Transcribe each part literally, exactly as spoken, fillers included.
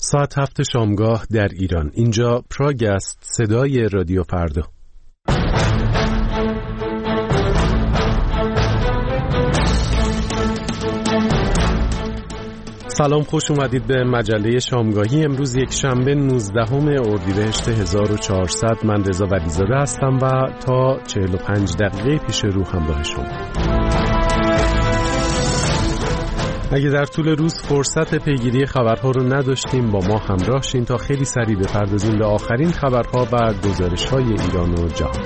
ساعت هفت شامگاه در ایران. اینجا پراگ است، صدای رادیو فردا. سلام، خوش اومدید به مجله شامگاهی. امروز یک شنبه نوزدهم اردیبهشت هزار و چهارصد. من رضا ولیزاده هستم و تا چهل و پنج دقیقه پیش رو همراه شما. اگه در طول روز فرصت پیگیری خبرها رو نداشتیم، با ما همراه شین تا خیلی سریع بپردازیم به آخرین خبرها و گزارش‌های ایران و جهان.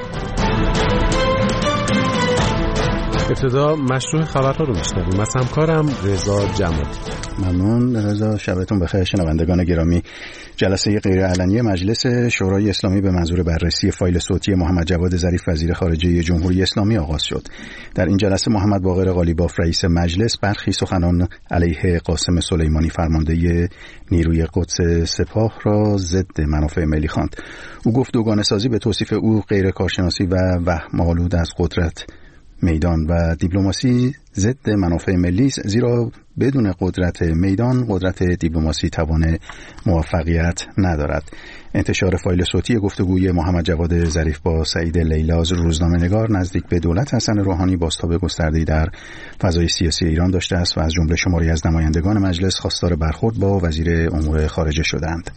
ابتدا مشروع خبرها رو میشنویم. از همکارم رضا جمالی. ممنون رضا، شبتون بخیر. شنوندگان گرامی، جلسه غیرعلنی مجلس شورای اسلامی به منظور بررسی فایل صوتی محمد جواد ظریف وزیر خارجه جمهوری اسلامی آغاز شد. در این جلسه محمد باقر قالیباف رئیس مجلس برخی سخنان علیه قاسم سلیمانی فرمانده نیروی قدس سپاه را ضد منافع ملی خواند. او گفت دوگانه سازی به توصیف او غیر کارشناسی و وهم آلود از قدرت میدان و دیپلماسی ضد منافع ملی است، زیرا بدون قدرت میدان قدرت دیپلماسی توان موفقیت ندارد. انتشار فایل صوتی گفتگوی محمد جواد ظریف با سعید لیلاز روزنامه‌نگار نزدیک به دولت حسن روحانی بازتاب گسترده‌ای در فضای سیاسی ایران داشته است و از جمله شماری از نمایندگان مجلس خواستار برخورد با وزیر امور خارجه شدند.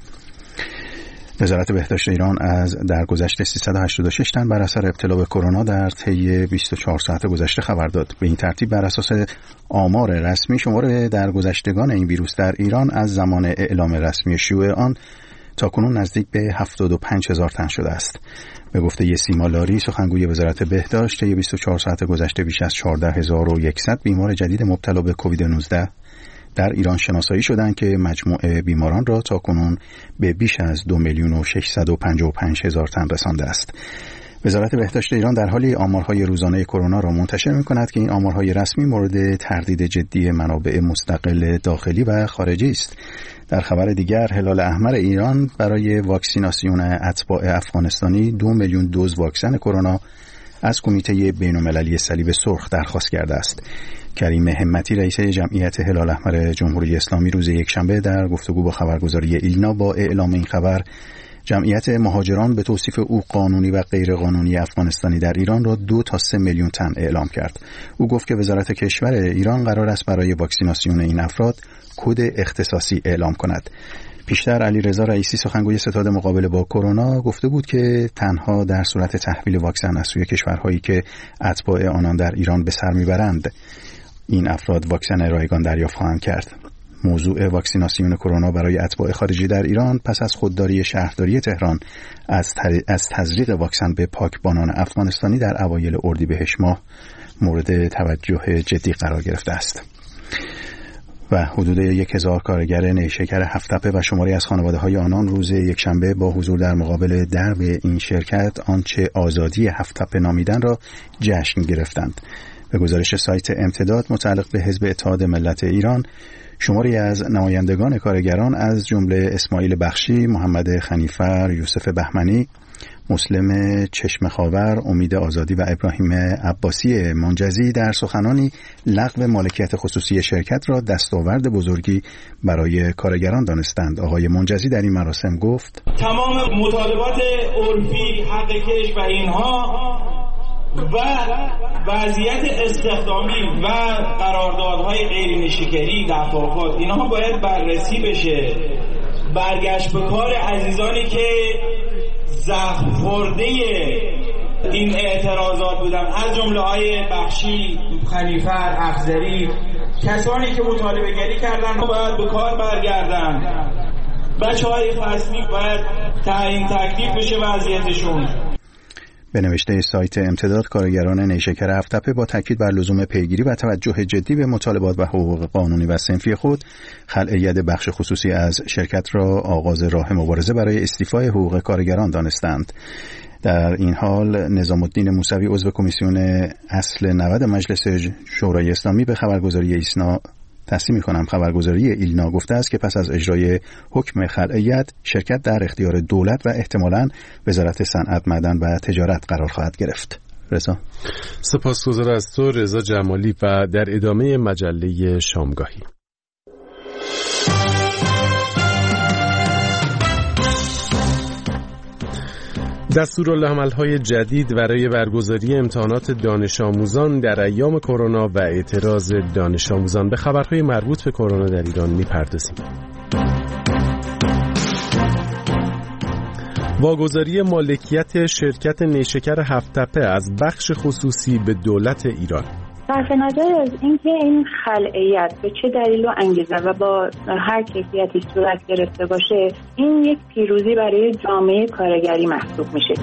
وزارت بهداشت ایران از درگذشت سیصد و هشتاد و شش تن بر اثر ابتلا به کرونا در طی بیست و چهار ساعت گذشته خبر داد. به این ترتیب بر اساس آمار رسمی شمار درگذشتگان این ویروس در ایران از زمان اعلام رسمی شیوع آن تاکنون نزدیک به هفتاد و پنج هزار تن شده است. به گفته سیما لاری، سخنگوی وزارت بهداشت، طی بیست و چهار ساعت گذشته بیش از چهارده هزار و صد بیمار جدید مبتلا به کووید نوزده در ایران شناسایی شدند که مجموع بیماران را تاکنون به بیش از دو میلیون و ششصد و پنجاه و پنج هزار تن رسانده است. وزارت بهداشت ایران در حالی آمارهای روزانه کرونا را منتشر می‌کند که این آمارهای رسمی مورد تردید جدی منابع مستقل داخلی و خارجی است. در خبر دیگر، هلال احمر ایران برای واکسیناسیون اتباع افغانستانی دو میلیون دوز واکسن کرونا از کمیته بین‌المللی صلیب سرخ درخواست کرده است. کریم همتی رئیس جمعیت هلال احمر جمهوری اسلامی روز یکشنبه در گفتگو با خبرگزاری ایلنا با اعلام این خبر جمعیت مهاجران به توصیف او قانونی و غیر قانونی افغانستانی در ایران را دو تا سه میلیون تن اعلام کرد. او گفت که وزارت کشور ایران قرار است برای واکسیناسیون این افراد کد اختصاصی اعلام کند. پیشتر علیرضا رئیسی سخنگوی ستاد مقابله با کرونا گفته بود که تنها در صورت تحویل واکسن از سوی کشورهایی که اتباع آنان در ایران به سر میبرند این افراد واکسن رایگان دریافت خواهند کرد. موضوع واکسیناسیون کرونا برای اتباع خارجی در ایران پس از خودداری شهرداری تهران از, از تزریق واکسن به پاکبانان افغانستانی در اوایل اردیبهشت ماه مورد توجه جدی قرار گرفته است. و حدود یک هزار کارگر نیشکر هفت‌تپه و شماری از خانواده‌های آنان روز یکشنبه با حضور در مقابل درب این شرکت آنچه آزادی هفت‌تپه نامیدن را جشن گرفتند. به گزارش سایت امتداد متعلق به حزب اتحاد ملت ایران، شماری از نمایندگان کارگران از جمله اسماعیل بخشی، محمد خنیفر، یوسف بهمنی، مسلم چشم خاور، امید آزادی و ابراهیم عباسی منجزی در سخنانی لغو مالکیت خصوصی شرکت را دستاورد بزرگی برای کارگران دانستند. آقای منجزی در این مراسم گفت: تمام مطالبات عرفی، حق کش و اینها و وضعیت استخدامی و قراردادهای غیر نیشکری، دفعات، اینها باید بررسی بشه. برگشت به کار عزیزانی که زخم خورده این اعتراضات بودن، از جمله های بخشی، خنیفر، افزری، کسانی که مطالبه گری کردن باید به کار برگردن. بچه های فصلی باید تعیین تکلیف بشه وضعیتشون. به نوشته سایت امتداد، کارگران نیشکر هفت‌تپه با تاکید بر لزوم پیگیری و توجه جدی به مطالبات و حقوق قانونی و صنفی خود، خلع ید بخش خصوصی از شرکت را آغاز راه مبارزه برای استیفای حقوق کارگران دانستند. در این حال نظام الدین موسوی عضو کمیسیون اصل نود مجلس شورای اسلامی به خبرگزاری ایسنا تصدیق می‌کنم خبرگزاری ایلنا گفته است که پس از اجرای حکم خلع ید، شرکت در اختیار دولت و احتمالاً وزارت صنعت، معدن و تجارت قرار خواهد گرفت. رضا، سپاسگزار از تو رضا جمالی. و در ادامه مجله شامگاهی، دستورالعمل‌های جدید برای برگزاری امتحانات دانش آموزان در ایام کرونا و اعتراض دانش آموزان. به خبرهای مربوط به کرونا در ایران می‌پردازیم. واگذاری مالکیت شرکت نیشکر هفت‌تپه از بخش خصوصی به دولت ایران. صرف نظر از اینکه این خلأیت به چه دلیل و انگیزه و با هر کیفیتی صورت گرفته باشه، این یک پیروزی برای جامعه کارگری محسوب میشه.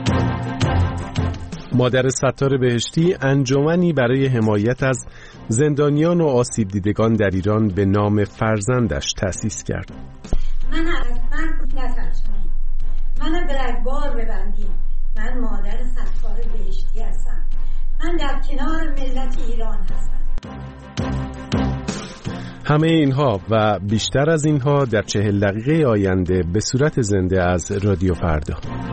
مادر ستار بهشتی انجمنی برای حمایت از زندانیان و آسیب دیدگان در ایران به نام فرزندش تأسیس کرد. من از من نترسونی، من برگبار ببندیم، من مادر ستار بهشتی هستم، من در کنار ملت ایران هستم. همه اینها و بیشتر از اینها در چهل دقیقه آینده به صورت زنده از رادیو فردا.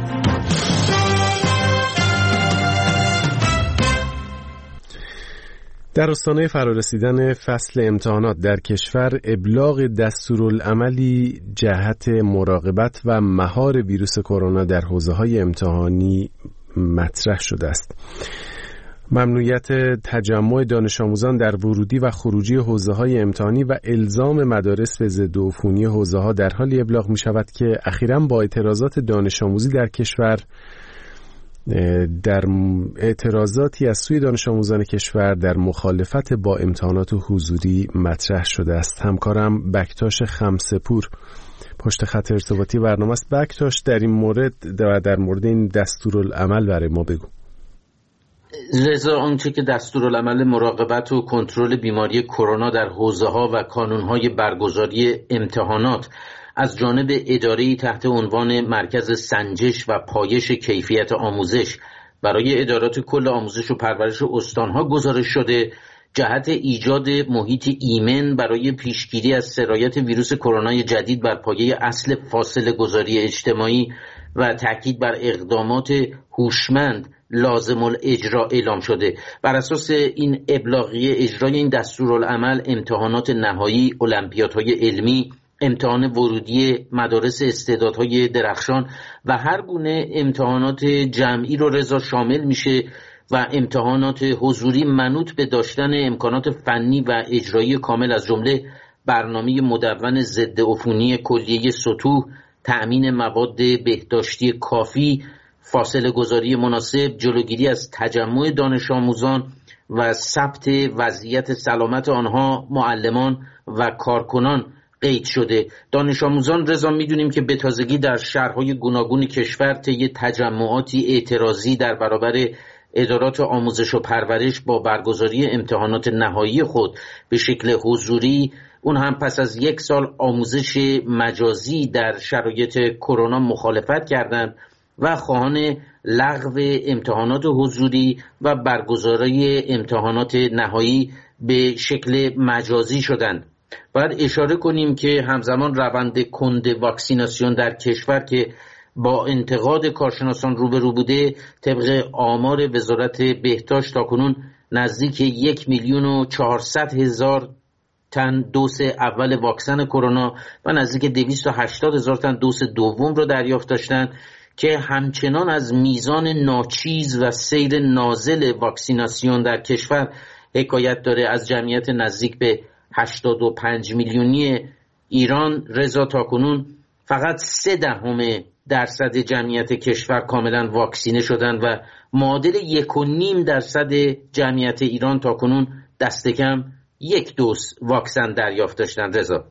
در آستانه فرارسیدن فصل امتحانات در کشور، ابلاغ دستورالعملی جهت مراقبت و مهار ویروس کرونا در حوزه‌های امتحانی مطرح شده است. ممنوعیت تجمع دانش آموزان در ورودی و خروجی حوزه‌های امتحانی و الزام مدارس به ضد عفونی حوزه‌ها در حالی ابلاغ می‌شود که اخیراً با اعتراضات دانش آموزی در کشور در اعتراضاتی از سوی دانش آموزان کشور در مخالفت با امتحانات حضوری مطرح شده است. همکارم بکتاش خمسه‌پور پشت خط ارتباطی برنامه است. بکتاش، در این مورد و در مورد این دستورالعمل برای ما بگو. رضا، آنچه که دستورالعمل مراقبت و کنترل بیماری کرونا در حوزه‌ها و کانون‌های برگزاری امتحانات از جانب اداره‌ای تحت عنوان مرکز سنجش و پایش کیفیت آموزش برای ادارات کل آموزش و پرورش استان‌ها گزارش شده، جهت ایجاد محیط ایمن برای پیشگیری از سرایت ویروس کرونا جدید بر پایه اصل فاصله گذاری اجتماعی و تاکید بر اقدامات هوشمند لازم الاجرا اعلام شده. بر اساس این ابلاغیه، اجرای این دستورالعمل امتحانات نهایی، المپیادهای علمی، امتحان ورودی مدارس استعدادهای درخشان و هر گونه امتحانات جمعی رو رضا شامل میشه و امتحانات حضوری منوط به داشتن امکانات فنی و اجرایی کامل از جمله برنامه مدون ضد عفونی کلیه سطوح، تأمین مواد بهداشتی کافی، فاصله گذاری مناسب، جلوگیری از تجمع دانش آموزان و ثبت وضعیت سلامت آنها، معلمان و کارکنان قید شده. دانش آموزان رضا میدونیم که به تازگی در شهرهای گوناگون کشور طی تجمعاتی اعتراضی در برابر ادارات آموزش و پرورش با برگزاری امتحانات نهایی خود به شکل حضوری، اون هم پس از یک سال آموزش مجازی در شرایط کرونا مخالفت کردند و خواهان لغو امتحانات حضوری و برگزاری امتحانات نهایی به شکل مجازی شدند. باید اشاره کنیم که همزمان روند کند واکسیناسیون در کشور که با انتقاد کارشناسان روبرو بوده، طبق آمار وزارت بهداشت تاکنون نزدیک یک میلیون و چهارصد هزار تن دوز اول واکسن کرونا و نزدیک دویست و هشتاد هزار تن دوز دوم را دریافت داشتند که همچنان از میزان ناچیز و سیر نازل واکسیناسیون در کشور حکایت داره. از جمعیت نزدیک به هشتاد و پنج میلیونی ایران رضا تاکنون فقط سه دهم درصد جمعیت کشور کاملا واکسینه شدند و معادل یک و نیم درصد جمعیت ایران تاکنون دست کم یک دوز واکسن دریافت داشتند. رضا،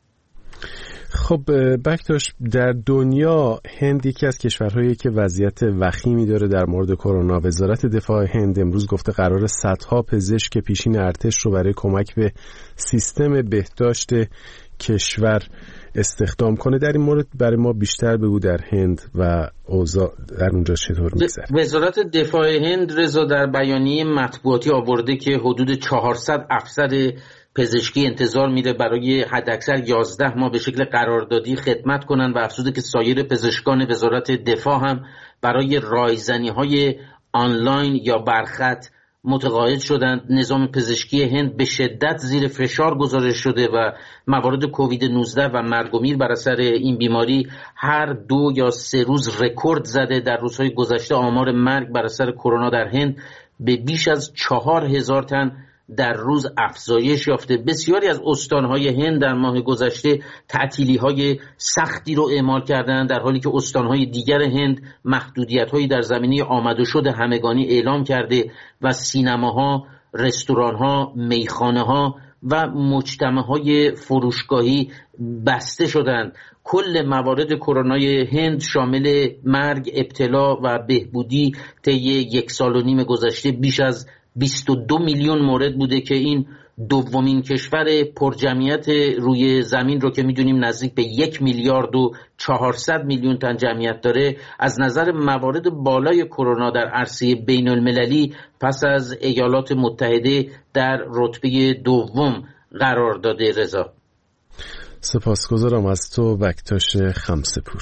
خب بکتاش، در دنیا هند یکی از کشورهایی که وضعیت وخیمی داره در مورد کرونا. وزارت دفاع هند امروز گفته قرار صدها پزشک پیشین ارتش رو برای کمک به سیستم بهداشت کشور استخدام کنه. در این مورد برای ما بیشتر بگو در هند و اوضاع در اونجا چطور میگذره. وزارت دفاع هند رضا در بیانیه مطبوعاتی آورده که حدود چهارصد افسر پزشکی انتظار میره برای حداکثر یازده ماه به شکل قراردادی خدمت کنن و افزوده که سایر پزشکان وزارت دفاع هم برای رایزنی‌های آنلاین یا برخط متقاعد شدند. نظام پزشکی هند به شدت زیر فشار گذاشته شده و موارد کووید نوزده و مرگ و میر بر اثر این بیماری هر دو یا سه روز رکورد زده. در روزهای گذشته آمار مرگ بر اثر کرونا در هند به بیش از چهار هزار تن در روز افزایش یافته. بسیاری از استانهای هند در ماه گذشته تعطیلی‌های سختی رو اعمال کردند، در حالی که استانهای دیگر هند محدودیت‌هایی در زمینه آمد و شد همگانی اعلام کرده و سینماها، رستوران‌ها، میخانه‌ها و مجتمع‌های فروشگاهی بسته شدند. کل موارد کرونای هند شامل مرگ، ابتلا و بهبودی طی یک سال و نیم گذشته بیش از بیست و دو میلیون مورد بوده که این دومین کشور پرجمعیت روی زمین رو که میدونیم نزدیک به یک میلیارد و چهارصد میلیون تن جمعیت داره، از نظر موارد بالای کرونا در عرصه بین المللی پس از ایالات متحده در رتبه دوم قرار داده. رضا، سپاسگزارم از تو بکتاش خمسه‌پور.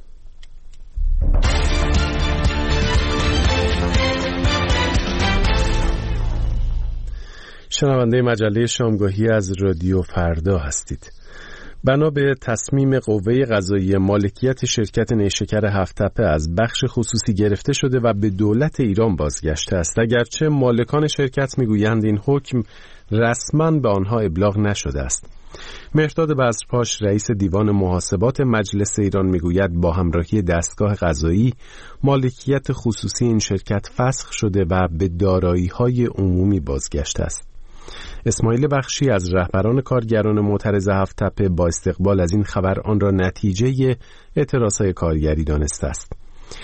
شنونده مجله شامگاهی از رادیو فردا هستید. بنا به تصمیم قوه قضاییه مالکیت شرکت نیشکر هفت‌تپه از بخش خصوصی گرفته شده و به دولت ایران بازگشته است، اگرچه مالکان شرکت میگویند این حکم رسما به آنها ابلاغ نشده است. مهرداد بزرپاش رئیس دیوان محاسبات مجلس ایران میگوید با همراهی دستگاه قضایی مالکیت خصوصی این شرکت فسخ شده و به دارایی‌های عمومی بازگشته است. اسماعیل بخشی از رهبران کارگران معترض هفت‌تپه با استقبال از این خبر آن را نتیجه اعتراضهای کارگری دانسته است.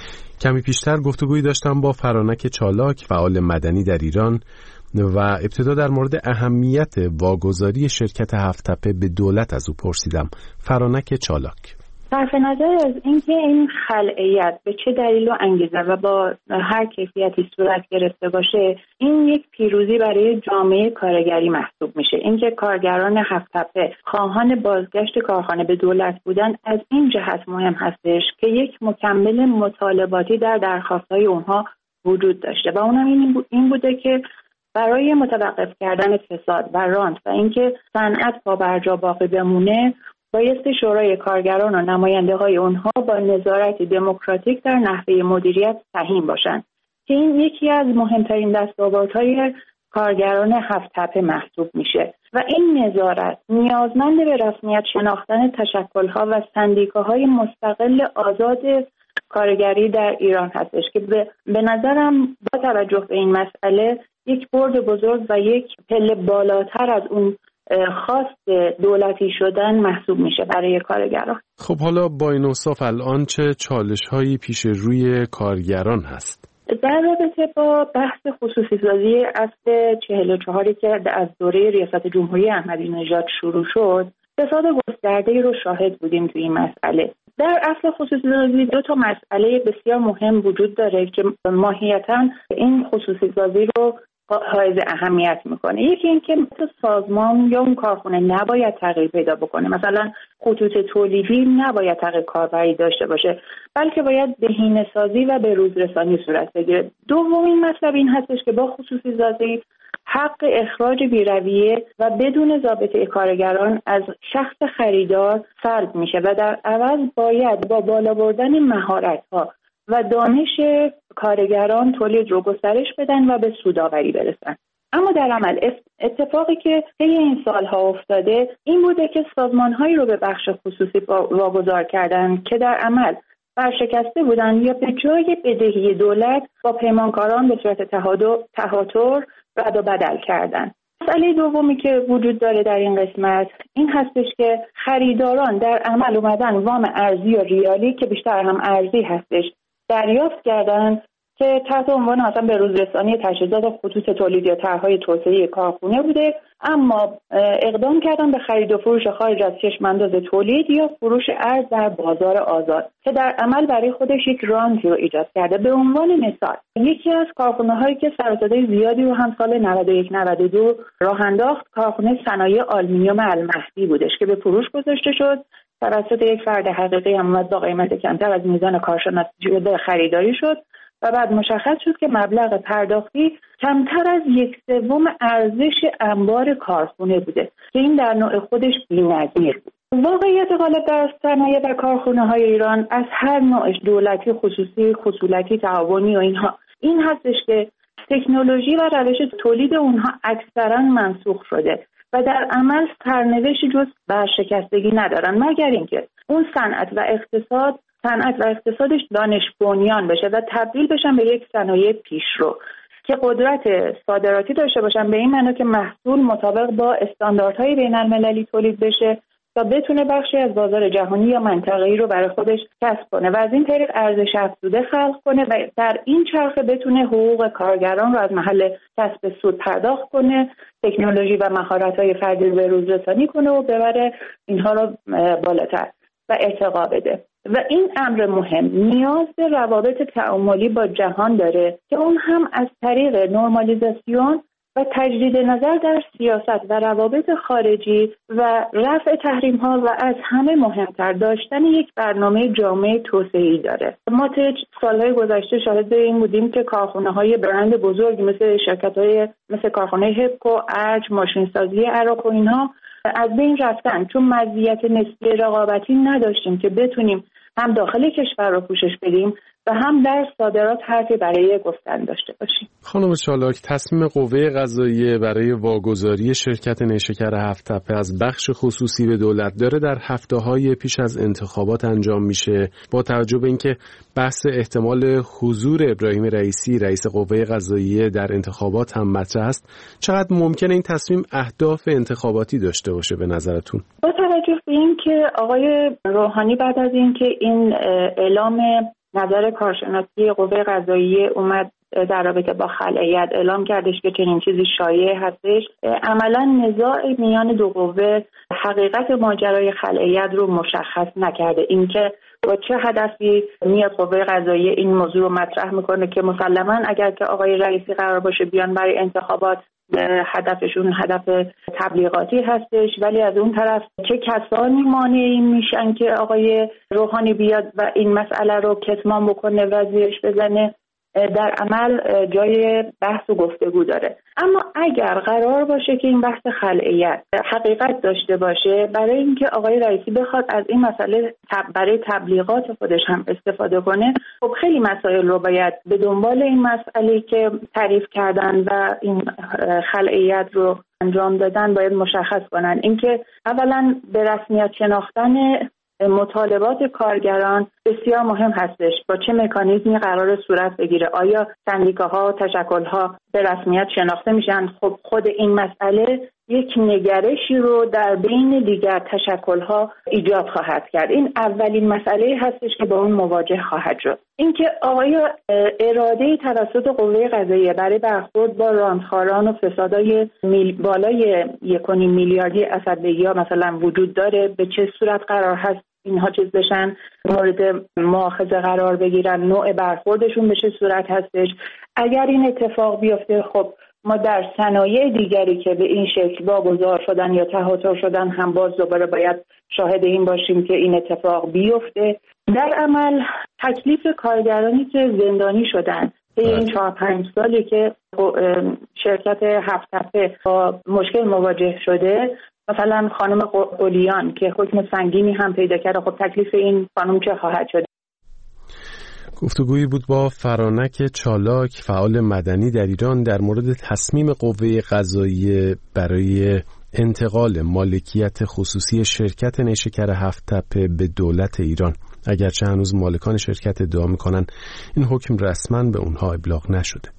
کمی پیشتر گفتگویی داشتم با فرانک چالاک، فعال مدنی در ایران، و ابتدا در مورد اهمیت واگذاری شرکت هفت‌تپه به دولت از او پرسیدم. فرانک چالاک: صرف نظر از اینکه این خلأیت به چه دلیل و انگیزه و با هر کیفیتی صورت گرفته باشه، این یک پیروزی برای جامعه کارگری محسوب میشه. اینکه کارگران هفت‌تپه خواهان بازگشت کارخانه به دولت بودن از این جهت مهم هستش که یک مکمل مطالباتی در درخواست‌های اونها وجود داشته و اونم این بوده که برای متوقف کردن فساد و رانت و اینکه صنعت پا بر جا باقی بمونه، بایستی شورای کارگران و نماینده های اونها با نظارت دموکراتیک در نحوه مدیریت سهیم باشند که این یکی از مهمترین دستاوردهای کارگران هفت‌تپه محسوب میشه و این نظارت نیازمند به رسمیت شناختن تشکل‌ها و سندیکاهای مستقل آزاد کارگری در ایران هستش که به, به نظرم با توجه به این مسئله یک برد بزرگ و یک پله بالاتر از اون خواست دولتی شدن محسوب میشه برای کارگران. خب حالا با این اوصاف الان چه چالش‌هایی پیش روی کارگران هست؟ در رابطه با بحث خصوصی سازی اصل چهل و چهاری که از دوره ریاست جمهوری احمدی نژاد شروع شد، فساد گسترده‌ای رو شاهد بودیم توی این مسئله. در اصل خصوصی سازی دو تا مسئله بسیار مهم وجود داره که ماهیتاً این خصوصی سازی رو حائز اهمیت میکنه. یکی این که سازمان یا اون کارخونه نباید تغییر پیدا بکنه، مثلا خطوط تولیدی نباید تغییر کاربری داشته باشه، بلکه باید بهینه‌سازی و به روز رسانی صورت بگیره. دومین مطلب این هستش که با خصوصی سازی حق اخراج بی‌رویه و بدون ضابطه کارگران از شخص خریدار سلب میشه و در عوض باید با بالا بردن مهارت‌ها و دانش کارگران تولید رو گسترش بدن و به سودآوری برسن. اما در عمل اتفاقی که طی این سالها افتاده این بوده که سازمان‌هایی رو به بخش خصوصی واگذار کردن که در عمل ورشکسته بودن یا به جای بدهی دولت با پیمانکاران به صورت تهاتر رد و بدل کردن. مسئله دومی که وجود داره در این قسمت این هستش که خریداران در عمل اومدن وام ارزی و ریالی که بیشتر هم ارزی هستش دریافت کردن که تحت عنوان اصلا به روز رسانی تجهیزات خطوط تولید یا طرح‌های توسعه کارخونه بوده، اما اقدام کردن به خرید و فروش خارج از چشم‌انداز تولید یا فروش ارز در بازار آزاد که در عمل برای خودش یک رانتی رو ایجاد کرده. به عنوان مثال یکی از کارخانه‌هایی که سر و صدای زیادی رو هم سال نود و یک نود و دو راه انداخت کارخانه صنایع آلومینیوم المهدی بودش که به فروش گذاشته شد توسط یک فرد حقیقی هم با قیمت کمتر از میزان کارشناسی شده خریداری شد و بعد مشخص شد که مبلغ پرداختی کمتر از یک سوم ارزش انبار کارخونه بوده که این در نوع خودش بی‌نظیر بود. واقعیت غالب در صنایع و کارخانه‌های ایران از هر نوعش، دولتی، خصوصی، خصولتی، تعاونی و اینها، این هستش که تکنولوژی و روش تولید اونها اکثرا منسوخ شده و در عمل سرنوشت جز برشکستگی ندارن، مگر اینکه اون صنعت و اقتصاد صنعت و اقتصادش دانش بنیان بشه و تبدیل بشن به یک صنایع پیشرو که قدرت صادراتی داشته باشن، به این معنی که محصول مطابق با استانداردهای بین‌المللی تولید بشه تا بتونه بخشی از بازار جهانی یا منطقه‌ای رو برای خودش کسب کنه و از این طریق ارزش افزوده خلق کنه و در این چرخه بتونه حقوق کارگران رو از محل کسب سود پرداخت کنه، تکنولوژی و مهارت‌های فردی رو به روز رسانی کنه و ببره اینها رو بالاتر و ارتقا بده. و این امر مهم نیاز به روابط تعاملی با جهان داره که اون هم از طریق نرمالیزاسیون و تجدید نظر در سیاست و روابط خارجی و رفع تحریم‌ها و از همه مهمتر داشتن یک برنامه جامع توسعه‌ای داره. ما طی سال‌های گذشته شاهد این بودیم که کارخانه‌های برند بزرگ مثل شرکت‌های مثل کارخانه هپکو، ارج، ماشین‌سازی عراق و اینها از بین رفتن چون مزیت نسبی رقابتی نداشتیم که بتونیم هم داخل کشور رو پوشش بدیم و هم در صادرات حرفی برای گفتن داشته باشیم. خانم چالاک، تصمیم قوه قضاییه برای واگذاری شرکت نیشکر هفت‌تپه از بخش خصوصی به دولت داره در هفته‌های پیش از انتخابات انجام میشه. با توجه به اینکه بحث احتمال حضور ابراهیم رئیسی رئیس قوه قضاییه در انتخابات هم مطرح است، چقدر ممکنه این تصمیم اهداف انتخاباتی داشته باشه به نظرتون؟ با توجه به اینکه آقای روحانی بعد از اینکه این اعلام نظر کارشناسی قوه قضاییه اومد در رابطه با خلأیت اعلام کردش که چنین چیزی شایع هستش، عملا نزاع میان دو قوه حقیقت ماجرای خلأیت رو مشخص نکرده. اینکه با چه هدفی میاد قوه قضاییه این موضوع رو مطرح میکنه که مسلما اگر که آقای رئیسی قرار باشه بیان برای انتخابات هدفشون هدف تبلیغاتی هستش، ولی از اون طرف چه کسانی مانعی میشن که آقای روحانی بیاد و این مسئله رو کتمان بکنه و زیرش بزنه، در عمل جای بحث و گفتگو داره. اما اگر قرار باشه که این بحث خلأیت حقیقت داشته باشه، برای اینکه آقای رئیسی بخواد از این مسئله برای تبلیغات خودش هم استفاده کنه، خب خیلی مسائل رو باید به دنبال این مسئله که تعریف کردن و این خلأیت رو انجام دادن باید مشخص کنن. اینکه اولا به رسمیت شناختن مطالبات کارگران بسیار مهم هستش. با چه مکانیزمی قرار صورت بگیره؟ آیا سندیکاها و تشکل‌ها به رسمیت شناخته میشن؟ خب خود این مسئله یک نگرشی رو در بین دیگر تشکل‌ها ایجاد خواهد کرد. این اولین مسئله هستش که با اون مواجه خواهد شد. اینکه آیا اراده توسط قوه قضاییه برای برخورد با رانتخواران و فسادای میل بالای یک و نیم میلیاردی اسدبگی‌ها مثلا وجود داره؟ به چه صورت قرار هست اینها چیز بشن، مورد مؤاخذه قرار بگیرن؟ نوع برخوردشون به چه صورت هستش؟ اگر این اتفاق بیفته، خب ما در صنایع دیگری که به این شکل واگذار شدن یا تهاتر شدن هم باز دوباره باید شاهد این باشیم که این اتفاق بیفته. در عمل تکلیف کارگرانی که زندانی شدن طی این چهار پنج سالی که شرکت هفت‌تپه با مشکل مواجه شده، مثلا خانم قلیان که حکم سنگینی هم پیدا کرده، خب تکلیف این خانم چه خواهد شد؟ گفتگویی بود با فرانک چالاک، فعال مدنی در ایران، در مورد تصمیم قوه قضاییه برای انتقال مالکیت خصوصی شرکت نیشکر هفت‌تپه به دولت ایران. اگرچه هنوز مالکان شرکت ادعا میکنن این حکم رسما به اونها ابلاغ نشده.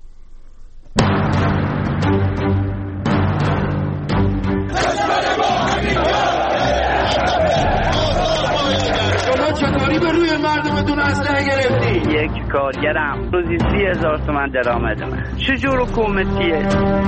چطوری به روی مردمتون اسلحه گرفتی؟ یک کارگرم روزی سی هزار تومن درآمد من. چجور حکومتیه؟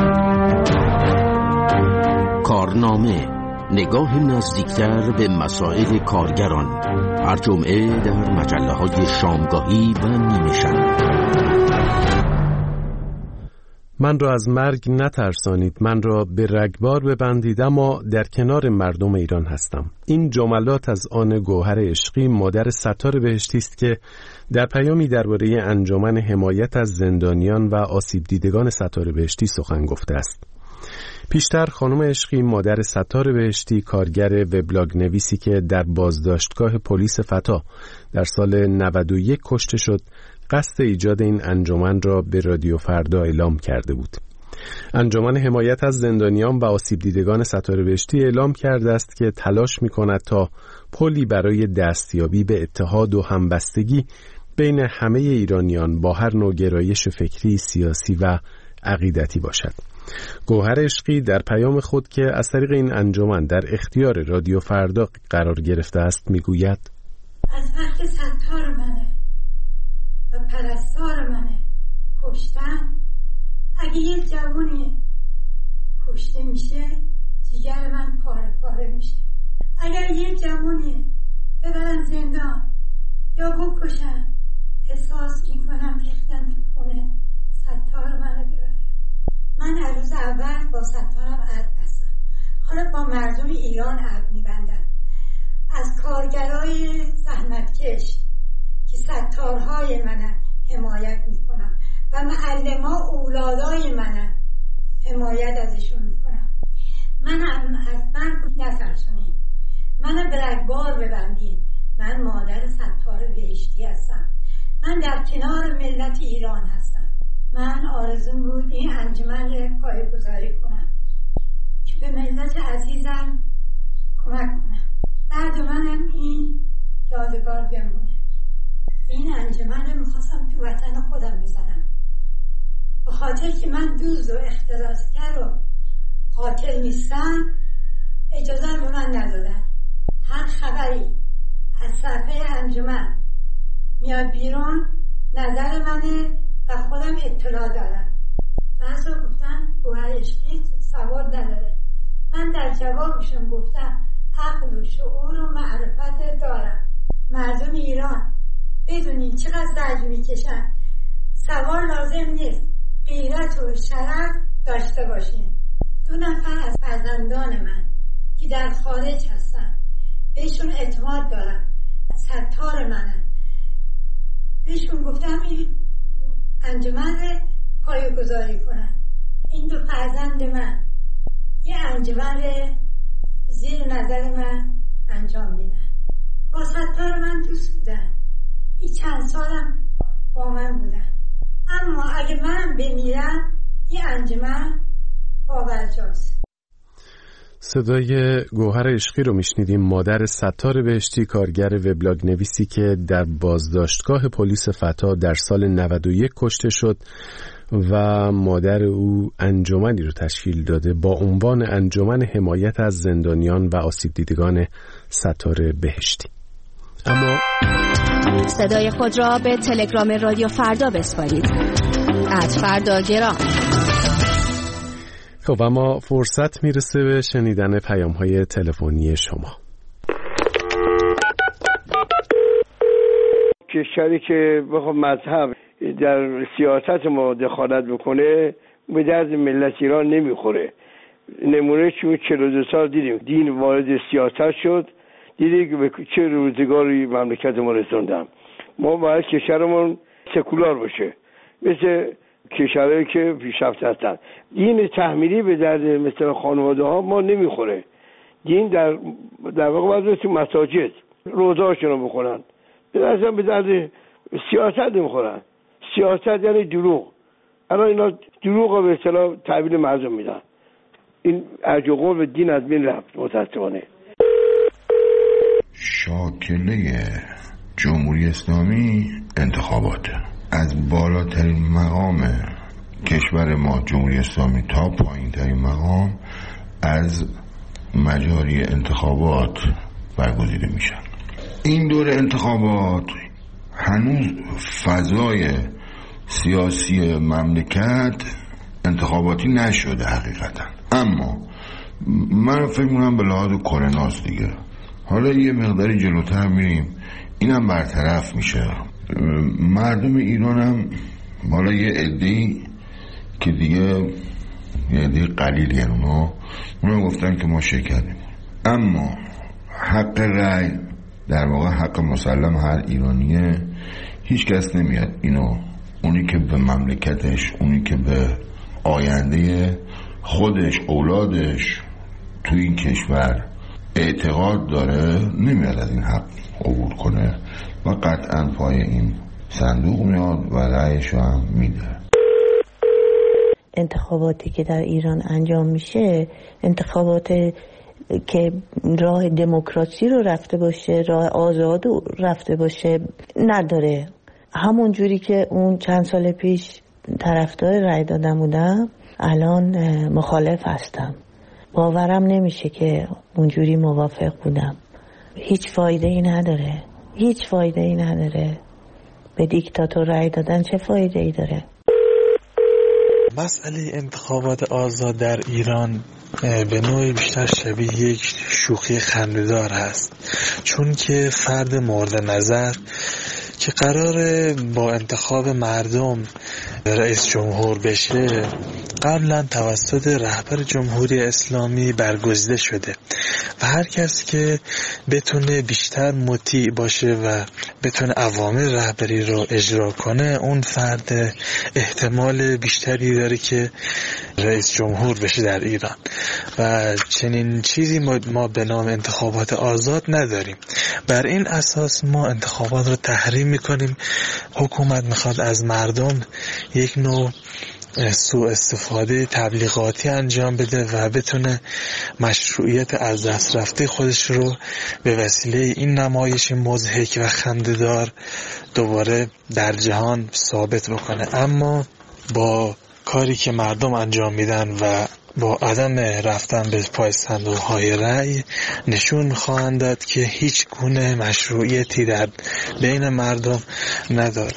کارنامه، نگاه نزدیکتر به مسائل کارگران، هر جمعه در مجله های شامگاهی و نیمه شب. من را از مرگ نترسانید، من را به رگبار ببندید، اما در کنار مردم ایران هستم. این جملات از آن گوهر عشقی، مادر ستار بهشتی است که در پیامی درباره انجمن حمایت از زندانیان و آسیب دیدگان ستار بهشتی سخن گفته است. پیشتر خانم عشقی، مادر ستار بهشتی، کارگر وبلاگ نویسی که در بازداشتگاه پلیس فتا در سال نود و یک کشته شد، قصد ایجاد این انجمن را به رادیو فردا اعلام کرده بود. انجمن حمایت از زندانیان و آسیب دیدگان ستار بهشتی اعلام کرده است که تلاش می‌کند تا پلی برای دستیابی به اتحاد و همبستگی بین همه ایرانیان با هر نوع گرایش فکری، سیاسی و عقیدتی باشد. گوهر عشقی در پیام خود که از طریق این انجمن در اختیار رادیو فردا قرار گرفته است میگوید: از وقت ستار منه و پرستار منه کشتن، اگه یه جوونی کشته میشه جیگر من پاره پاره میشه. اگر یه جوونی ببرن زندان یا بکشن، احساس میکنم ریختن تو خونه ستار منه ببرن. من هر روز اول با ستارم عهد بستم، حالا با مردم ایران عهد میبندم. از کارگرای زحمتکش که ستارهای منن حمایت میکنم و معلما اولادای منن حمایت ازشون میکنم. من هم از من نترسونین، من به رگبار ببندین. من مادر ستار بهشتی هستم، من در کنار ملت ایران هستم. من آرزوم بود این انجمن رو پایه‌گذاری کنم که به ملت عزیزم کمک کنم. بعد منم این یادگار بمونه. این انجمن رو میخواستم تو وطن خودم بزنم، به خاطر که من دوز و اختلاسگر و قاتل نیستم. اجازه رو من ندادن. هر خبری از صفحه انجمن میاد بیرون نظر منه و خودم اطلاع دارم. بعضا گفتن گوهر عشقی سواد نداره. من در جوابشون گفتم عقل و شعور و معرفت دارم. مردم ایران بدونین چقدر زجر میکشن. سوار لازم نیست، غیرت و شرف داشته باشین. دو نفر از فرزندان من که در خارج هستن بهشون اعتماد دارم، ستار منن. بهشون گفتم این انجمن رو پایه‌گذاری کنن. این دو فرزند من یه انجمن رو زیر نظر من انجام میدن. با ستار من دوست بودن، این چند سالم با من بودن. اما اگه من بمیرم این انجمن پابرجاست. صدای گوهر عشقی رو میشنیدیم، مادر ستار بهشتی، کارگر وبلاگ نویسی که در بازداشتگاه پلیس فتا در سال نود و یک کشته شد و مادر او انجمنی رو تشکیل داده با عنوان انجمن حمایت از زندانیان و آسیب دیدگان ستار بهشتی. اما صدای خود را به تلگرام رادیو فردا بسپارید. ات فردا گرام. خب اما فرصت میرسه به شنیدن پیام‌های تلفنی شما. کشوری که بخواد مذهب در سیاست ما دخالت بکنه به درد ملت ایران نمیخوره. نمونه چون چهل و دو سال دیدیم دین وارد سیاست شد، دیدیم که به چه روزگاری مملکت ما رسوندم. ما باید کشورمون سکولار باشه، مثل کشورهایی که پیشرفته هستند. دین تحمیلی به درد مثل خانواده ها ما نمیخوره. دین در در واقع باید تو مساجد روزهاشون رو بخونن. به درد به درد سیاست نمیخورن. سیاست یعنی دروغ. الان اینا دروغ رو به اصطلاح تحویل مردم میدن. این ارج و قرب دین از بین رفت متاسفانه. شاکله جمهوری اسلامی انتخابات از بالاترین مقام کشور ما جمهوری اسلامی تا پایین ترین مقام از مجاری انتخابات برگزیده میشن. این دور انتخابات هنوز فضای سیاسی مملکت انتخاباتی نشده حقیقتا، اما من فکر میکنم به لحاظ کروناست دیگه. حالا یه مقداری جلوتر میریم اینم برطرف میشه. مردم ایران هم حالا یه عده‌ای که دیگه یه دیگه قلیل یعنی اونا اونا گفتن که ما شرکت، اما حق رأی در واقع حق مسلم هر ایرانیه. هیچ کس نمیاد اینو، اونی که به مملکتش، اونی که به آینده خودش، اولادش تو این کشور اعتقاد داره، نمیاد از این حق عبور کنه و قطعا پای این صندوق میاد و رأیشو هم میده. انتخاباتی که در ایران انجام میشه انتخابات که راه دموکراسی رو رفته باشه، راه آزاد رو رفته باشه نداره. همون جوری که اون چند سال پیش طرفدار رأی دادن بودم الان مخالف هستم. باورم نمیشه که اونجوری موافق بودم. هیچ فایده ای نداره، هیچ فایده ای نداره. به دیکتاتور رأی دادن چه فایده ای داره؟ مسئله انتخابات آزاد در ایران به نوعی بیشتر شبیه یک شوخی خنده‌دار هست، چون که فرد مورد نظر که قراره با انتخاب مردم رئیس جمهور بشه قبلا توسط رهبر جمهوری اسلامی برگزیده شده و هر کسی که بتونه بیشتر مطیع باشه و بتونه اوامر رهبری رو اجرا کنه اون فرد احتمال بیشتری داره که رئیس جمهور بشه در ایران و چنین چیزی ما به نام انتخابات آزاد نداریم. بر این اساس ما انتخابات رو تحریم میکنیم. حکومت میخواد از مردم یک نوع سوء استفاده تبلیغاتی انجام بده و بتونه مشروعیت از دست رفته خودش رو به وسیله این نمایش مضحک و خنده‌دار دوباره در جهان ثابت بکنه. اما با کاری که مردم انجام میدن و با عدم رفتن به پای صندوق‌های رأی نشون خواهند داد که هیچ گونه مشروعیتی در بین مردم نداره.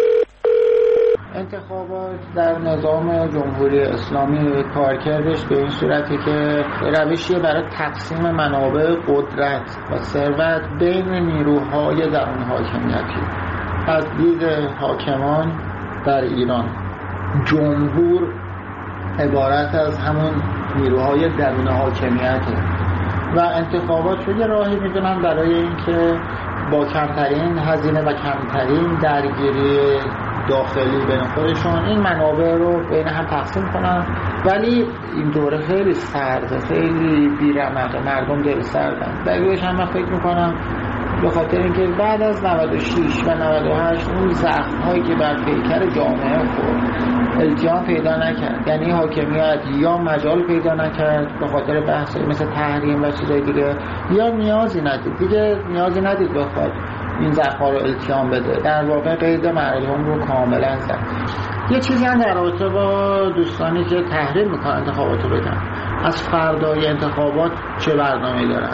انتخابات در نظام جمهوری اسلامی کارکردش به این صورتی که روشی برای تقسیم منابع قدرت و ثروت بین نیروهای درون حاکمیتی. از دید حاکمان در ایران جمهور عبارت از همون نیروهای درون حاکمیته و انتخابات رو یه راهی میدونن برای اینکه با کمترین هزینه و کمترین درگیری داخلی بین خودشون این منابع رو بین هم تقسیم کنن. ولی این دوره خیلی سرده، خیلی بی‌رمقه، مردم دل سردن. دلیلش هم من فکر میکنم به خاطر اینکه بعد از نود و شش و نود و هشت اون زخم‌هایی که بر پیکر جامعه خورد التیام پیدا نکرد، یعنی حاکمیت یا مجال پیدا نکرد به خاطر بحث مثل تحریم و چیزای دیگه، یا نیازی ندید دیگه نیازی ندید بخواد این زخم‌ها رو التیام بده، در واقع قید مردم رو کاملا زد. یه چیزی هم در رابطه با دوستانی که تحریم میکنن انتخابات رو بگم، از فردای انتخابات چه برنامه‌ای دارن؟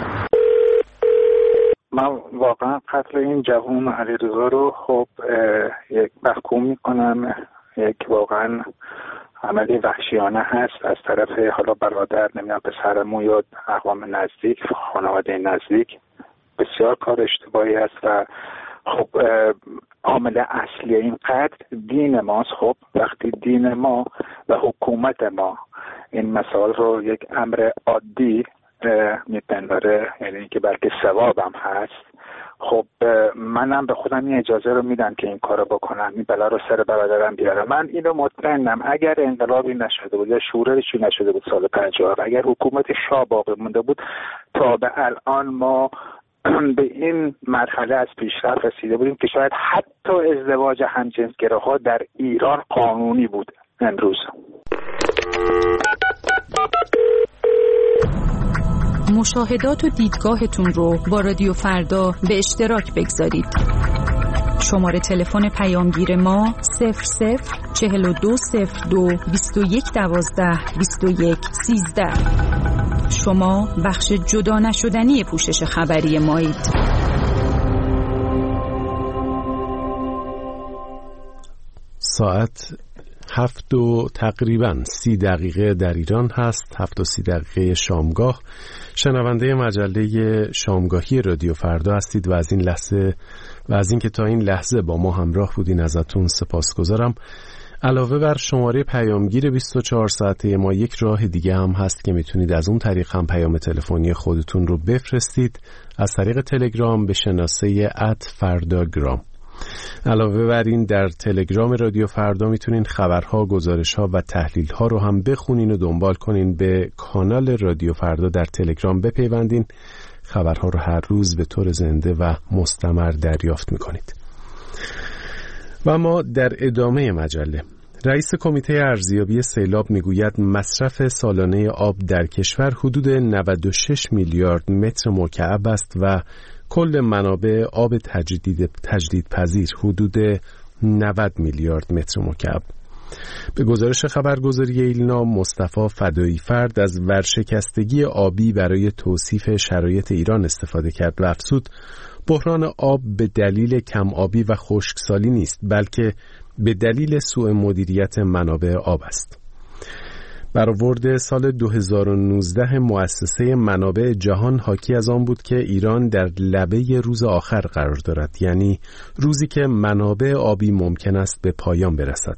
من واقعا قتل این جوان علیرضا رو خب یک محکوم میکنم، یک واقعا عملی وحشیانه هست از طرف حالا برادر، نمیدونم پسرمو یا اقوام نزدیک، خانواده نزدیک. بسیار کار اشتباهی است و خب عامل اصلی این قتل دین ماست. خب وقتی دین ما و حکومت ما این مسائل رو یک امر عادی میپنداره، یعنی که بلکه ثوابم هست، خب منم به خودم این اجازه رو میدم که این کارو بکنم، این بلا رو سر برادرم بیارم. من اینو مطمئنم اگر انقلابی نشده بود یا شورشی نشده بود سال پنجاه، اگر حکومت شاه باقی مونده بود تا به الان ما به این مرحله از پیشرفت رسیده بودیم که شاید حتی ازدواج همجنسگراها در ایران قانونی بود امروز. مشاهدات و دیدگاهتون رو با رادیو فردا به اشتراک بگذارید. شماره تلفن پیامگیر ما صفر صفر چهل و دو صفر دو بیست و یک دوازده بیست و یک سیزده. شما بخش جدا نشدنی پوشش خبری مایید. ساعت هفت و تقریبا سی دقیقه در ایران هست، هفت و سی دقیقه شامگاه. شنونده مجله شامگاهی رادیو فردا هستید و از این لحظه و از اینکه تا این لحظه با ما همراه بودین ازتون سپاسگزارم. علاوه بر شماره پیامگیر بیست و چهار ساعته ما یک راه دیگه هم هست که میتونید از اون طریق هم پیام تلفنی خودتون رو بفرستید از طریق تلگرام به شناسه ات فرداگرام. علاوه بر این در تلگرام رادیو فردا میتونین خبرها، گزارشها و تحلیلها رو هم بخونین و دنبال کنین. به کانال رادیو فردا در تلگرام بپیوندین، خبرها رو هر روز به طور زنده و مستمر دریافت میکنید. و ما در ادامه مجله، رئیس کمیته ارزیابی سیلاب میگوید مصرف سالانه آب در کشور حدود نود و شش میلیارد متر مکعب است و کل منابع آب تجدید تجدیدپذیر حدود نود میلیارد متر مکعب. به گزارش خبرگزاری ایلنا، مصطفی فدایی فرد از ورشکستگی آبی برای توصیف شرایط ایران استفاده کرد و افزود بحران آب به دلیل کم آبی و خشکسالی نیست، بلکه به دلیل سوء مدیریت منابع آب است. برآورد سال دو هزار و نوزده مؤسسه منابع جهان حاکی از آن بود که ایران در لبه روز آخر قرار دارد، یعنی روزی که منابع آبی ممکن است به پایان برسد.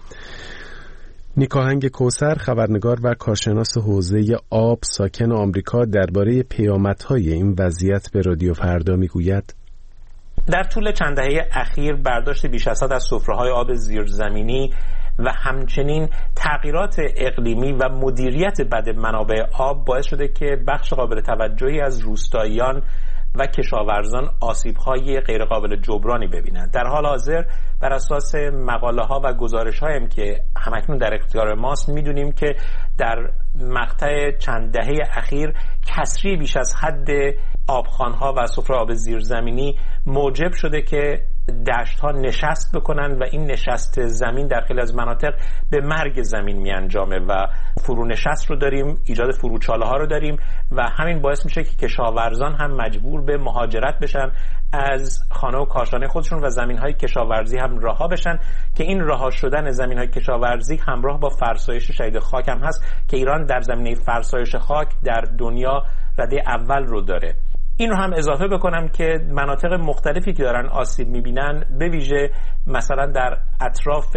نیکاهنگ کوثر، خبرنگار و کارشناس حوزه آب ساکن آمریکا، درباره پیامدهای این وضعیت به رادیو فردا میگوید: در طول چند دهه اخیر برداشت بیش از حد از سفره‌های آب زیرزمینی و همچنین تغییرات اقلیمی و مدیریت بد منابع آب باعث شده که بخش قابل توجهی از روستاییان و کشاورزان آسیب‌های غیرقابل جبرانی ببینند. در حال حاضر بر اساس مقاله‌ها و گزارش‌هایی که همکنون در اختیار ماست می‌دونیم که در مقطع چند دهه اخیر کسری بیش از حد آبخوان‌ها و سفره آب زیرزمینی موجب شده که دشت‌ها نشست بکنن و این نشست زمین در خیلی از مناطق به مرگ زمین می‌انجامه و فرونشست رو داریم، ایجاد فروچاله‌ها رو داریم و همین باعث میشه که کشاورزان هم مجبور به مهاجرت بشن از خانه و کاشانه خودشون و زمین‌های کشاورزی هم رها بشن که این رها شدن زمین‌های کشاورزی همراه با فرسایش شدید خاک هم هست که ایران در زمینه فرسایش خاک در دنیا رده اول رو داره. این رو هم اضافه بکنم که مناطق مختلفی که دارن آسیب میبینن، به ویژه مثلا در اطراف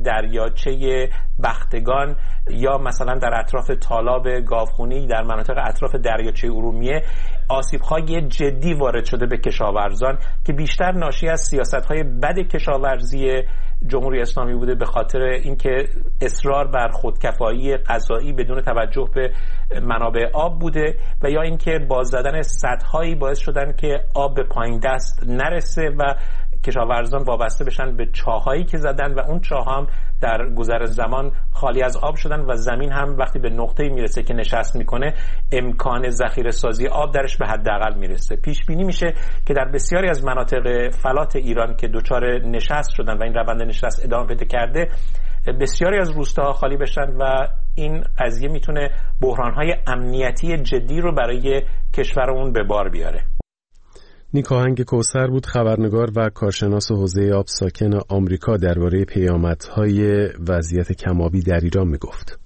دریاچه بختگان یا مثلا در اطراف تالاب گاوخونی، در مناطق اطراف دریاچه ارومیه، آسیب‌های جدی وارد شده به کشاورزان که بیشتر ناشی از سیاست‌های بد کشاورزی جمهوری اسلامی بوده، به خاطر اینکه اصرار بر خودکفایی غذایی بدون توجه به منابع آب بوده و یا اینکه باز زدن سدهایی باعث شدن که آب به پایین دست نرسه و کشاورزان وابسته بشن به چاهایی که زدن و اون چاه هم در گذر زمان خالی از آب شدن و زمین هم وقتی به نقطه‌ای میرسه که نشست میکنه امکان ذخیره سازی آب درش به حداقل میرسه. پیش بینی میشه که در بسیاری از مناطق فلات ایران که دچار نشست شدن و این روند نشست ادامه پیدا کرده، بسیاری از روستاها خالی بشن و این قضیه میتونه بحران‌های امنیتی جدی رو برای کشورمون به بار بیاره. نیکاهنگ کوثر بود، خبرنگار و کارشناس حوزه آب ساکن آمریکا، درباره پیامدهای وضعیت کم‌آبی در ایران میگفت.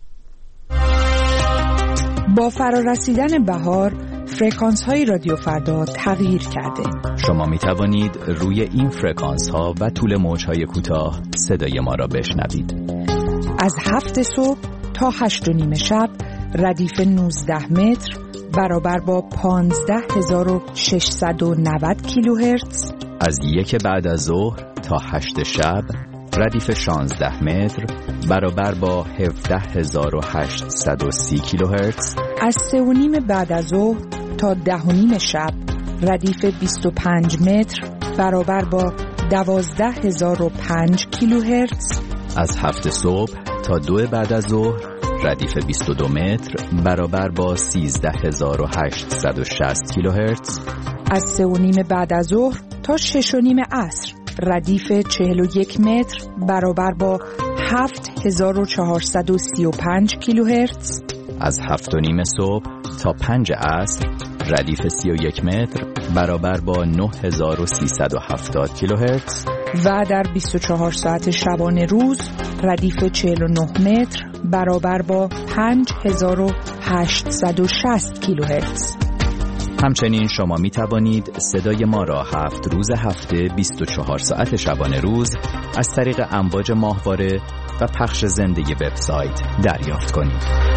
با فرارسیدن بهار، فرکانس های رادیو فردا تغییر کرده. شما می توانید روی این فرکانس ها و طول موج های کوتاه صدای ما را بشنوید. از هفت صبح تا هشت و نیم شب ردیف نوزده متر برابر با پانزده هزار و ششصد و نود کیلوهرتز. از یک بعد از ظهر تا هشت شب ردیف شانزده متر برابر با هفده هزار و هشتصد و سی کیلوهرتز. از سه و نیم بعد از ظهر تا ده و نیم شب ردیف بیست و پنج متر برابر با دوازده هزار و پنج کیلوهرتز. از هفت صبح تا دو بعد از ظهر ردیف بیست و دو متر برابر با سیزده هزار و هشتصد و شصت کیلوهرتز. از سه و نیم بعد از ظهر تا شش و نیم عصر ردیف چهل و یک متر برابر با هفت هزار و چهارصد و سی و پنج کیلوهرتز. از هفت و نیم صبح تا پنج عصر ردیف سی و یک متر برابر با نه هزار و سیصد و هفتاد کیلوهرتز. و در بیست و چهار ساعت شبانه روز ردیف چهل و نه متر برابر با پنج هزار و هشتصد و شصت کیلوهرتز. همچنین شما می توانید صدای ما را هفت روز هفته بیست و چهار ساعت شبانه روز از طریق امواج ماهواره و پخش زنده وبسایت دریافت کنید.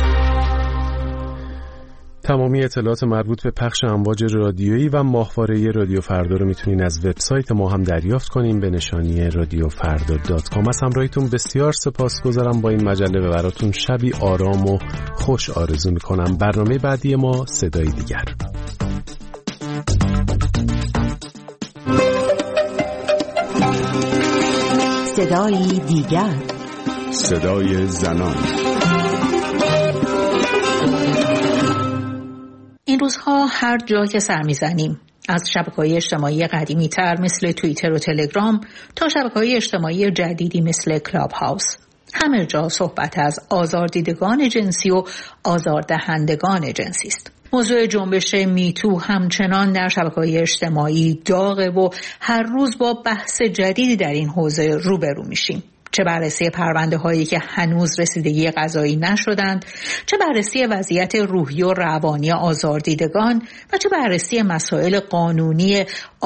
تمامی اطلاعات مربوط به پخش امواج رادیویی و ماهواره رادیو فردا رو میتونین از وبسایت ما هم دریافت کنین به نشانی رادیو فردا دات کام. از همراهیتون بسیار سپاسگزارم با این مجله و براتون شبی آرام و خوش آرزو میکنم. برنامه بعدی ما صدای دیگر. صدای دیگر، صدای زنان. این روزها هر جا که سر میزنیم، از شبکه‌های اجتماعی قدیمی تر مثل توییتر و تلگرام تا شبکه‌های اجتماعی جدیدی مثل کلاب هاوس، همه جا صحبت از آزاردیدگان جنسی و آزاردهندگان جنسی است. موضوع جنبش میتو همچنان در شبکه‌های اجتماعی داغه و هر روز با بحث جدیدی در این حوزه روبرو میشیم. چه بررسی پرونده هایی که هنوز رسیدگی قضایی نشدند، چه بررسی وضعیت روحی و روانی آزاردیدگان و چه بررسی مسائل قانونی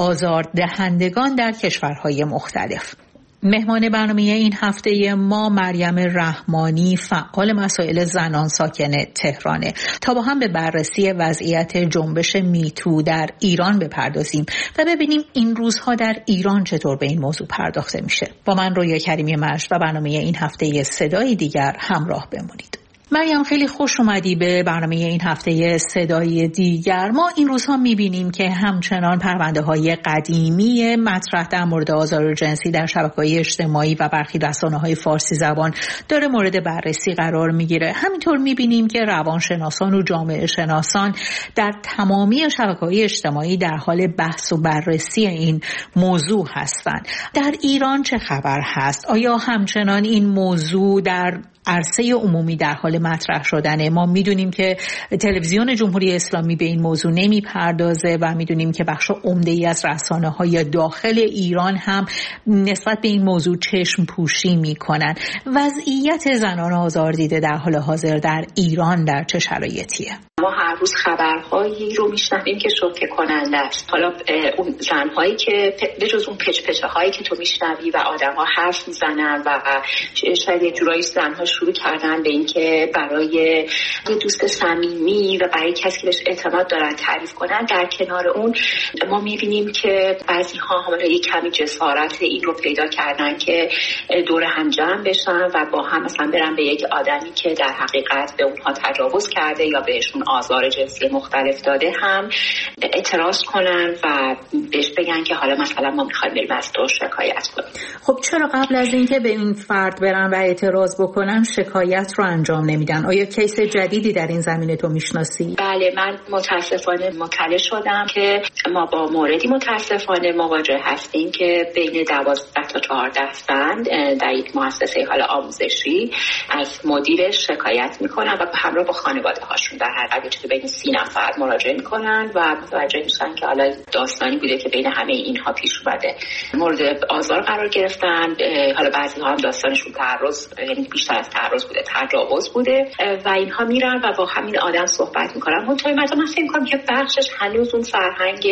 آزاردهندگان در کشورهای مختلف. مهمان برنامه این هفته ما مریم رحمانی، فعال مسائل زنان ساکن تهرانه. تا با هم به بررسی وضعیت جنبش میتو در ایران بپردازیم و ببینیم این روزها در ایران چطور به این موضوع پرداخته میشه. با من رویا کریمی مشت و برنامه این هفته صدای دیگر همراه بمونید. مریم، خیلی خوش اومدی به برنامه این هفته صدای دیگر. ما این روزها میبینیم که همچنان پرونده های قدیمی مطرح در مورد آزار جنسی در شبکه‌های اجتماعی و برخی رسانه‌های فارسی زبان داره مورد بررسی قرار میگیره. همینطور میبینیم که روانشناسان و جامعه شناسان در تمامی شبکه‌های اجتماعی در حال بحث و بررسی این موضوع هستند. در ایران چه خبر هست؟ آیا همچنان این موضوع در عرصه عمومی در حال مطرح شدنه؟ ما میدونیم که تلویزیون جمهوری اسلامی به این موضوع نمیپردازه و میدونیم که بخش عمده‌ای از رسانه‌های داخل ایران هم نسبت به این موضوع چشم پوشی میکنن. وضعیت زنان آزاردیده در حال حاضر در ایران در چه شرایطیه؟ ما هر روز خبرهایی رو میشنویم که شوکه کننده است. حالا اون زنهایی که به جز اون پچ پچه هایی که تو میشنوی و آدم‌ها حرف میزنن و شاید یه جورایی زنها شروع کردن به این که برای یه دوست صمیمی و برای کسی که بهش اعتماد دارن تعریف کنن، در کنار اون ما میبینیم که بعضی ها حالا یه کمی جسارت این رو پیدا کردن که دور هم جمع بشن و با هم مثلا برن به یک آدمی که در حقیقت به اونها تجاوز کرده یا بهشون آزار جنسی مختلف داده هم اعتراض کنن و بهش بگن که حالا مثلا ما میخوایم بریم از تو شکایت کنیم. خب چرا قبل از اینکه به این فرد برن و اعتراض بکنن شکایت رو انجام نمیدن؟ آیا کیس جدیدی در این زمینه تو میشناسی؟ بله، من متاسفانه مطلع شدم که ما با موردی متاسفانه مواجه هستیم که بین دوازده تا چهارده زن در یک مؤسسه حالا آموزشی از مدیرش شکایت میکنن و همراه با خانواده هاشون در هر چیزی بین سی نفر مراجعه میکنن و متوجه میشن که حالا داستانی بوده که بین همه اینها پیش اومده، مورد آزار قرار گرفتن. حالا بعضی ها هم داستانشون تعرض، یعنی بیشتر از تعرض بوده، تجاوز بوده و اینها میرن و با همین آدم صحبت میکنن. منتها من فکر میکنم که بخشش هنوز اون فرهنگ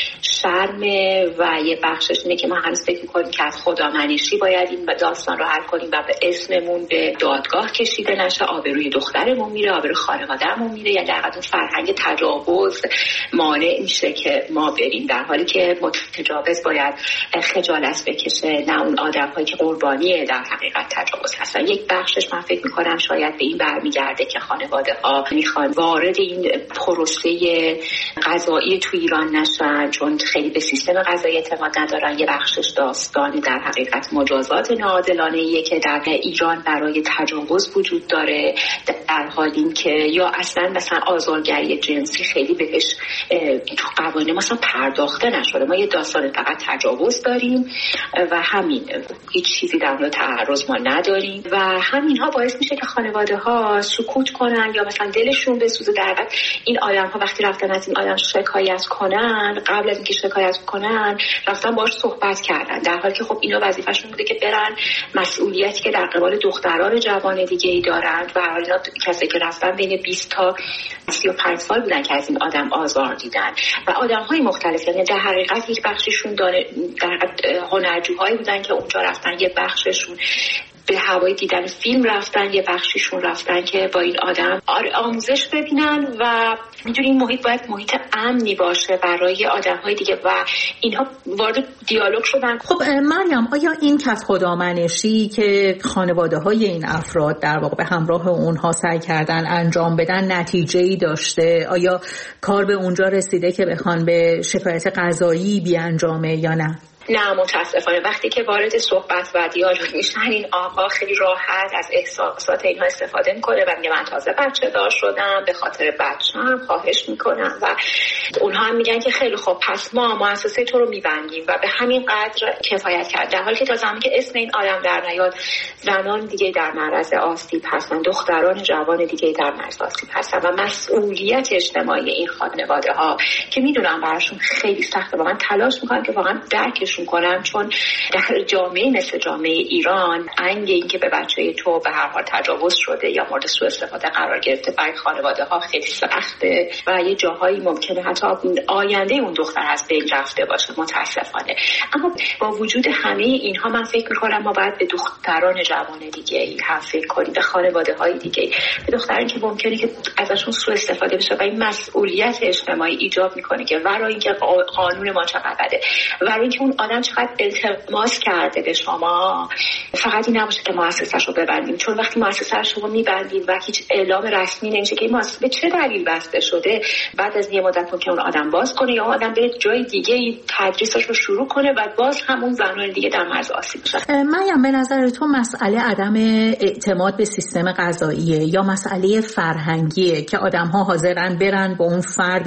شرم و یه بخشش اینه که ما هنوز فکر میکنیم که از خدامنشی باید این داستان رو حل کنیم و به اسممون به دادگاه کشیده نشه، آبروی دخترمون میره، آبروی خانوادهمون میره، یا در واقع فرهنگ تجاوز مانع میشه که ما بریم، در حالی که متجاوز باید خجالت بکشه، نه اون آدم‌هایی که قربانی در حقیقت تجاوز هستن. یک بخشش من فکر میکنم شاید به این برمیگرده که خانواده ها میخوان وارد این پروسه قضایی تو ایران نشن، چون خیلی به سیستم قضایی اعتماد ندارن. یه بخشش داستانی در حقیقت مجازات ناعادلانه‌ایه که در ایران برای تجاوز وجود داره، در حالی که یا اصلا مثلا آزارگری جنسی خیلی بهش تو قوانین مثلا پرداخته نشده. ما یه داستان فقط تجاوز داریم و همین، هیچ چیزی در مورد تعرض ما نداریم و همینها باعث میشه که خانواده ها سکوت کنن یا مثلا دلشون بسوزه. در واقع این آدم ها وقتی رفتن از این آدم شکایت کنن، قبل از اینکه شکایت کنن رفتن باهاش صحبت کردن، در حالی که خب اینا وظیفه‌شون بوده که برن مسئولیتی که در قبال دختران جوان دیگه ای دارن و حالا کسی که رفتن بین بیست تا سی و پنج سال بودن که از این آدم آزار دیدن و آدم‌های مختلف، یعنی در حقیقت یک بخششون در هنرجوهایی بودن که اونجا رفتن، یه بخششون به هوای دیدن فیلم رفتن، یه بخشیشون رفتن که با این آدم آموزش ببینن و میدونی این محیط باید محیط امنی باشه برای آدم‌های دیگه و اینها وارد دیالوگ شدن. خب مریم، آیا این کس خدامنشی که خانواده‌های این افراد در واقع به همراه اونها سعی کردن انجام بدن نتیجه‌ای داشته؟ آیا کار به اونجا رسیده که بخوان به شکایت قضایی بیانجامه یا نه؟ نه متاسفانه وقتی که وارد صحبت و دیالوگ میشن این آقا خیلی راحت از احساسات اینها استفاده میکنه و میگه من تازه بچه دار شدم، به خاطر بچه‌ام خواهش میکنم و اونها هم میگن که خیلی خوب پس ما مؤسسه تو رو میبندیم و به همین قدر کفایت کرد، در حالی که تا زمانی که اسم این آدم در نیاد زنان دیگه در معرض آسیب هستن، دختران جوان دیگه در معرض آسیب هستن و مسئولیت اجتماعی این خانواده ها که میدونم براشون خیلی سخته، واقعا تلاش میکنن که واقعا درکش کنم، چون در جامعه مثل جامعه ایران انگ این که به بچه تو به هر حال تجاوز شده یا مورد سوء استفاده قرار گرفته برای خانواده ها خیلی سخته و یه جاهایی ممکنه حتی آینده اون دختر از بین رفته باشه متاسفانه. اما با وجود همه اینها من فکر میکنم ما باید به دختران جوان دیگه هم فکر کنیم، به خانواده های دیگه، به دخترانی که ممکنه که ازشون سوء استفاده بشه و این مسئولیت اجتماعی ایجاب میکنه که ورای اینکه قانون ما چقدر بده، ورای اینکه اون آدم چقدر التماس کرده به شما، فقط این نباشه که مؤسسه‌اش رو ببندیم، چون وقتی مؤسسه‌اش رو میبندیم و هیچ اعلام رسمی نمیشه که این مؤسسه به چه دلیل بسته شده، بعد از یه مدت ممکنه اون آدم باز کنه یا آدم به جای دیگه تدریسش رو شروع کنه و باز همون زنان دیگه در معرض آسیب بشن. مریم، به نظر تو مسئله عدم اعتماد به سیستم قضاییه یا مسئله فرهنگیه که آدم‌ها حاضرن برن با اون فرد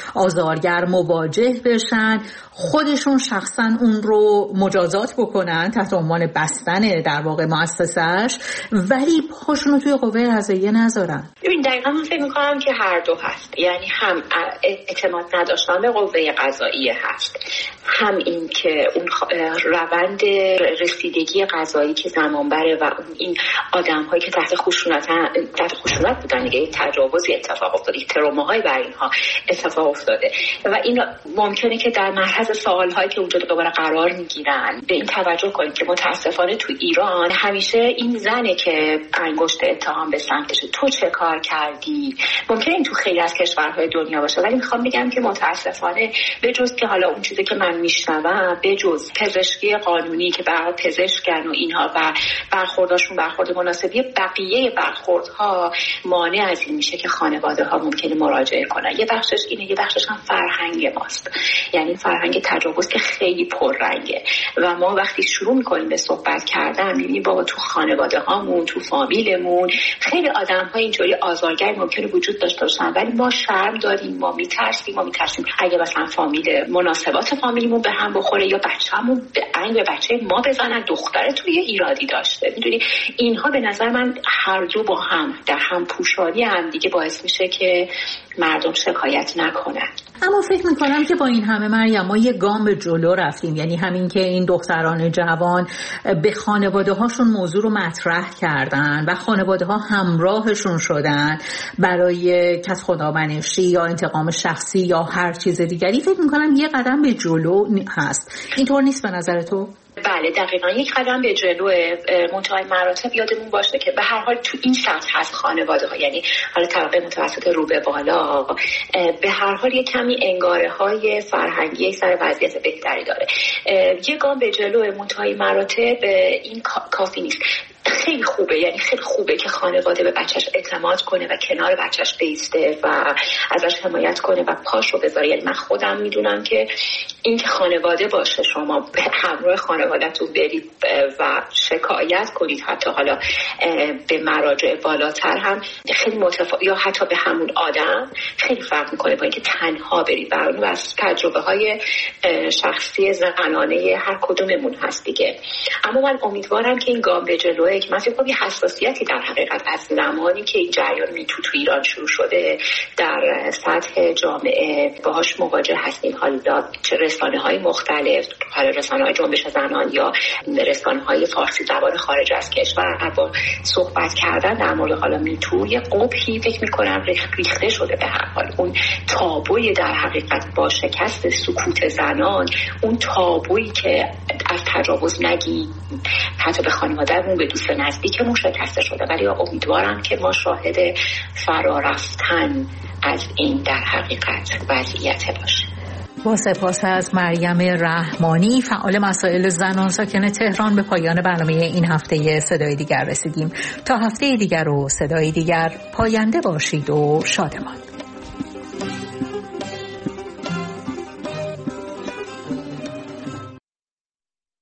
آزارگر مواجه بشن، خودشون شخصا اون رو مجازات بکنن تحت عنوان بستن در واقع مؤسسه‌اش، ولی پاشون رو توی قوه قضاییه نذارن؟ ببین دقیقاً من فکر می‌کنم که هر دو هست، یعنی هم اعتماد نداشتن به قوه قضاییه هست، هم این که اون روند رسیدگی قضایی که زمان بره و این آدم‌هایی که تحت خشونت تحت خشونت بودن دیگه، تجاوزی اتفاق افتاده، تروماهای بر اینها اتفاق افتاده و این ممکنه که در محض سوال‌هایی که اونجا دوباره قرار میگیرن به این توجه کنید که متاسفانه تو ایران همیشه این زنه که انگشت اتهام به سمتشه، تو چه کار کردی. ممکنه این تو خیلی از کشورهای دنیا باشه، ولی میخوام بگم که متاسفانه به جز که حالا اون چیزی که من میشنوم، به جز پزشکی قانونی که برای پزشکن و اینها و برخورداشون برخورد مناسبی، بقیه برخوردها مانع از این میشه که خانواده ها ممکنه مراجعه کنن. یه بخشش اینه، یه بخشش هم فرهنگ ماست، یعنی فرهنگ تجاوز که خیلی پررنگه و ما وقتی شروع میکنیم به صحبت کردن میبینیم بابا تو خانواده هامون، تو فامیلمون خیلی آدم ها اینجوری آزارگر ممکنه وجود داشته باشن، ولی ما شرم داریم، ما میترسیم ما میترسیم اگه مثلا فامیل مناسبات فامیلیمون به هم بخوره یا بچه‌مون به عین به بچه ما بزنن، دختر توی ایرادی داشته. میدونی اینها به نظر من هر دو با هم در هم پوشانی هم دیگه باعث میشه که مردم شکایت نکنن. اما فکر میکنم که با این همه مریم ما یه گام به جلو رفتیم، یعنی همین که این دختران جوان به خانواده هاشون موضوع رو مطرح کردن و خانواده ها همراهشون شدن برای کس خدامنشی یا انتقام شخصی یا هر چیز دیگری، فکر میکنم یه قدم به جلو هست. اینطور نیست به نظر تو؟ بله دقیقاً یک قدم به جلو. منتهای مراتب یادمون باشه که به هر حال تو این سطح از خانواده ها، یعنی حالا طبقه متوسط رو به بالا، به هر حال یک کمی انگاره های فرهنگی سر وضعیت بهتری داره. یک گام به جلو منتهای مراتب این کافی نیست. خیلی خوبه، یعنی خیلی خوبه که خانواده به بچهش اعتماد کنه و کنار بچهش بیسته و ازش حمایت کنه و پاشو بذاره. یعنی من خودم میدونم که این که خانواده باشه، شما به همراه خانواده‌تون برید و شکایت کنید، حتی حالا به مراجع بالاتر هم خیلی متفاوت، یا حتی به همون آدم خیلی فرق میکنه با اینکه تنها برید. برای از تجربه های شخصی زنانه هر کدوممون هست دیگه. اما من امیدوارم که این گام به جلوه که من فکر کنم یه حساسیتی در حقیقت از زمانی که این جریان میتو تو ایران شروع شده در سطح جامعه باهاش مواجه هستیم. حالا چه رسانه‌های مختلف، حالا رسانه‌های جنبش زنان یا رسانه‌های فارسی زبان خارج از کشور، با صحبت کردن در مورد حالا میتو یه قبحی فکر می‌کنم ریخته شده. به هر حال اون تابوی در حقیقت با شکست سکوت زنان، اون تابویی که از تجاوز نگی حتی به خانواده‌مون، به دوست نزدیکمون شکسته شده، ولی امیدوارم که ما شاهد فرا رفتن از این در حقیقت وضعیت باشیم. با سپاس از مریم رحمانی، فعال مسائل زنان ساکن تهران، به پایان برنامه این هفته صدای دیگر رسیدیم. تا هفته دیگر و صدای دیگر، پاینده باشید و شادمان.